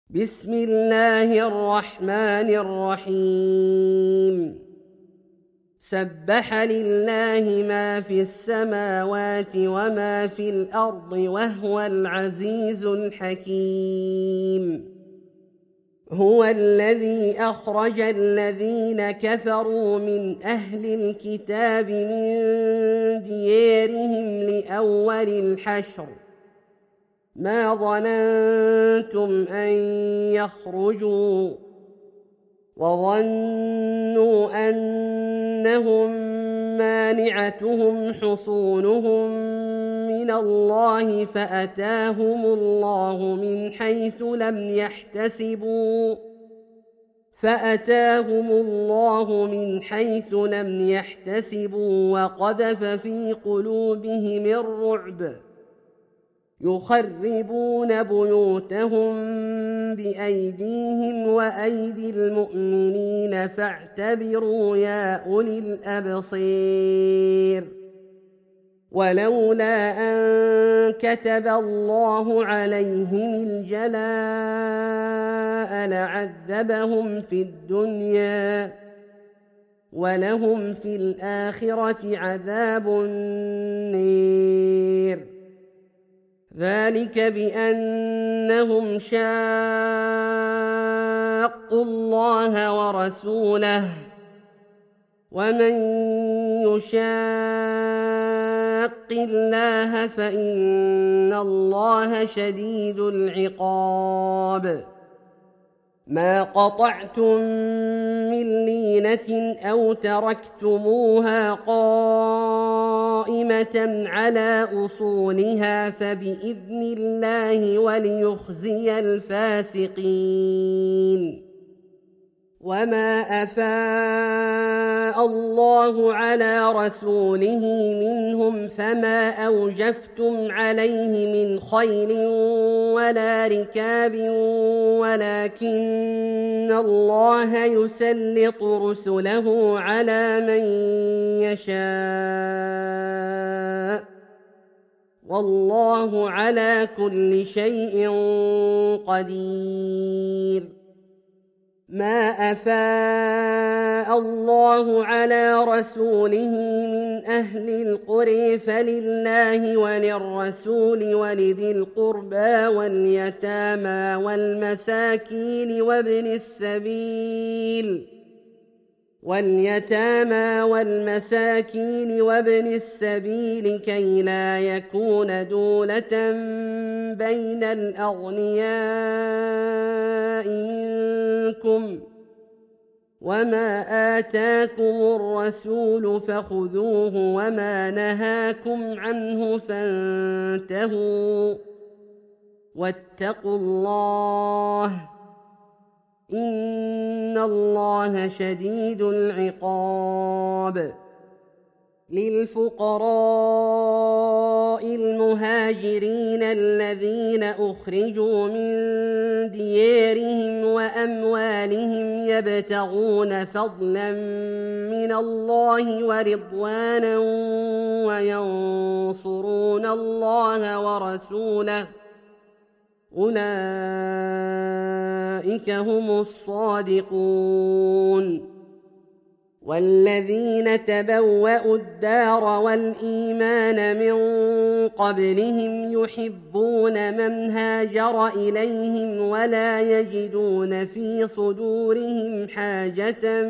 بسم الله الرحمن الرحيم سبح لله ما في السماوات وما في الأرض وهو العزيز الحكيم هو الذي أخرج الذين كفروا من أهل الكتاب من ديارهم لأول الحشر ما ظننتم أن يخرجوا وظنوا أنهم مانعتهم حصونهم من الله فأتاهم الله من حيث لم يحتسبوا وقذف في قلوبهم الرعب يخربون بيوتهم بأيديهم وأيدي المؤمنين فاعتبروا يا أولي الأبصير ولولا أن كتب الله عليهم الجلاء لعذبهم في الدنيا ولهم في الآخرة عذاب النير ذلك بأنهم شاقوا الله ورسوله ومن يشاق الله فإن الله شديد العقاب ما قطعتم من لينة أو تركتموها قائمة على أصولها فبإذن الله وليخزي الفاسقين وما أفاء الله على رسوله منهم فما أوجفتم عليه من خيل ولا ركاب ولكن الله يسلط رسله على من يشاء والله على كل شيء قدير ما أفاء الله على رسوله من أهل القرى فلله وللرسول ولذي القربى واليتامى والمساكين وابن السبيل كي لا يكون دولة بين الأغنياء منكم وما آتاكم الرسول فخذوه وما نهاكم عنه فانتهوا واتقوا الله إن الله شديد العقاب للفقراء المهاجرين الذين أخرجوا من ديارهم وأموالهم يبتغون فضلا من الله ورضوانا وينصرون الله ورسوله أولئك هم الصادقون والذين تبوأوا الدار والإيمان من قبلهم يحبون من هاجر إليهم ولا يجدون في صدورهم حاجة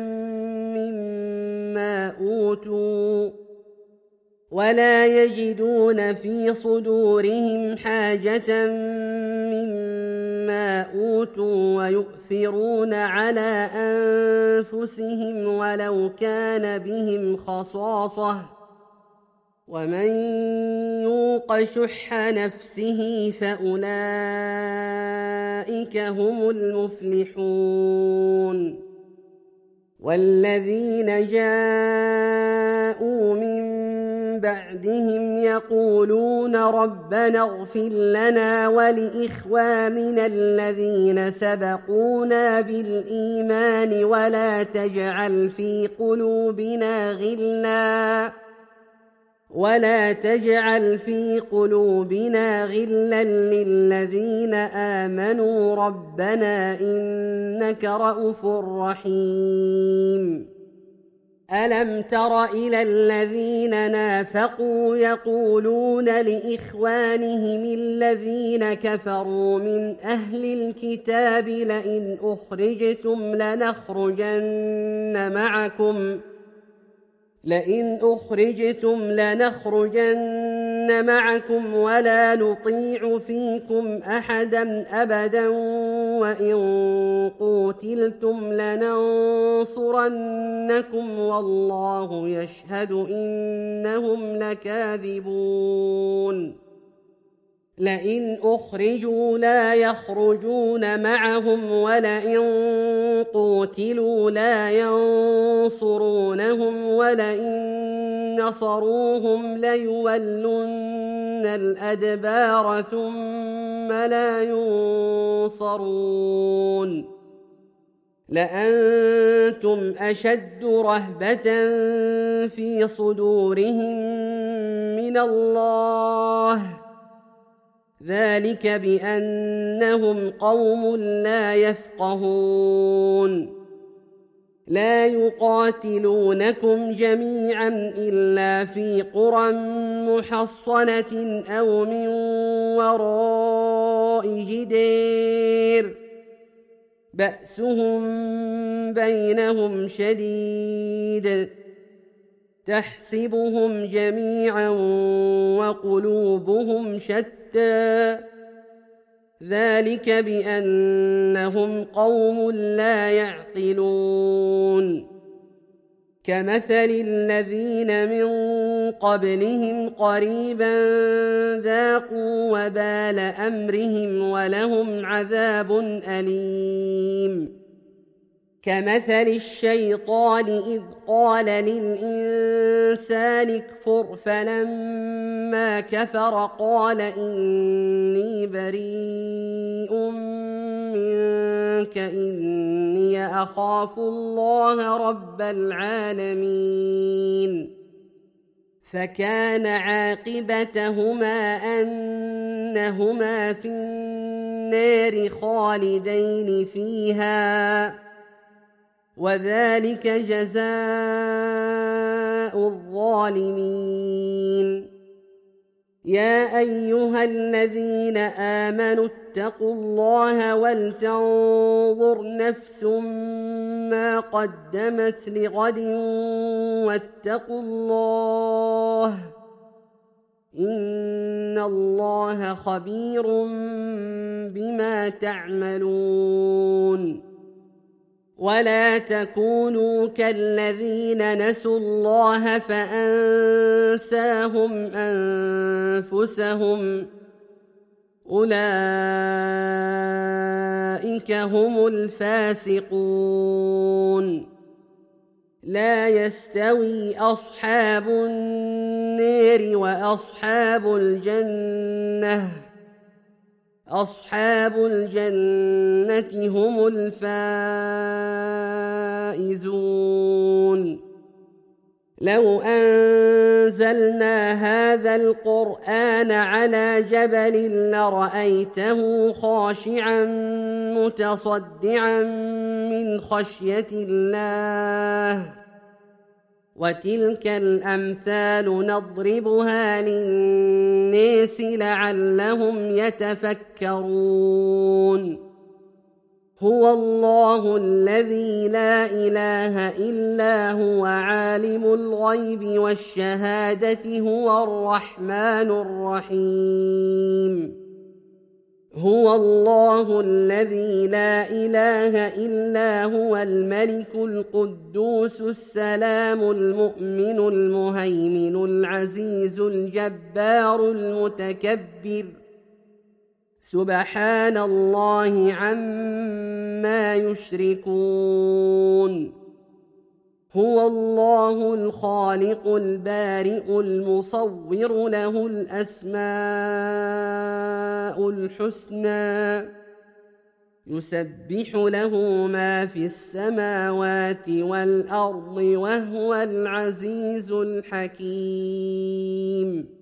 مما أوتوا ويؤثرون على أنفسهم ولو كان بهم خصاصة ومن يوق شح نفسه فأولئك هم المفلحون والذين جاءوا من بعدهم يقولون ربنا اغفر لنا ولإخواننا الذين سبقونا بالإيمان ولا تجعل في قلوبنا ولا تجعل في قلوبنا غلا للذين آمنوا ربنا إنك رءوف رحيم ألم تر إلى الذين نافقوا يقولون لإخوانهم الذين كفروا من أهل الكتاب لئن أخرجتم لنخرجن معكم ولا نطيع فيكم أحدا أبدا وإن قوتلتم لننصرنكم والله يشهد إنهم لكاذبون لئن أخرجوا لا يخرجون معهم ولئن قوتلوا لا ينصرونهم ولئن نصروهم ليولن الأدبار ثم لا ينصرون لأنتم أشد رهبة في صدورهم من الله ذلك بأنهم قوم لا يفقهون لا يقاتلونكم جميعا إلا في قرى محصنة أو من وراء جدير بأسهم بينهم شديد تحسبهم جميعا وقلوبهم شتى ذلك بأنهم قوم لا يعقلون كمثل الذين من قبلهم قريبا ذاقوا وبال أمرهم ولهم عذاب أليم كمثل الشيطان إذ قال للإنسان اكفر فلما كفر قال إني بريء منك إني أخاف الله رب العالمين فكان عاقبتهما أنهما في النار خالدين فيها وذلك جزاء الظالمين يا أيها الذين آمنوا اتقوا الله ولتنظر نفس ما قدمت لغد واتقوا الله إن الله خبير بما تعملون ولا تكونوا كالذين نسوا الله فأنساهم أنفسهم أولئك هم الفاسقون لا يستوي أصحاب النار وأصحاب الجنة أصحاب الجنة هم الفائزون لو أنزلنا هذا القرآن على جبل لرأيته خاشعا متصدعا من خشية الله وتلك الأمثال نضربها للناس لعلهم يتفكرون هو الله الذي لا إله إلا هو عالم الغيب والشهادة هو الرحمن الرحيم هو الله الذي لا إله إلا هو الملك القدوس السلام المؤمن المهيمن العزيز الجبار المتكبر سبحان الله عما يشركون هو الله الخالق البارئ المصور له الأسماء الحسنى يسبح له ما في السماوات والأرض وهو العزيز الحكيم